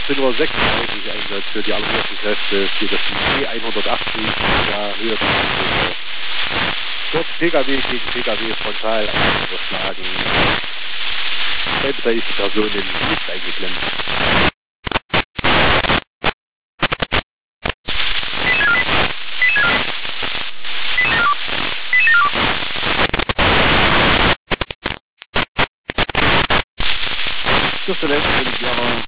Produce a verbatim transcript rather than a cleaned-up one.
neunzehn Uhr sechsunddreißig Einsatz für die alarmierten Kräfte für das T hundertachtzig. Ja, höher. Dort P K W gegen P K W frontal überschlagen. Selbst ist die Person nicht eingeklemmt. Dürfte letztendlich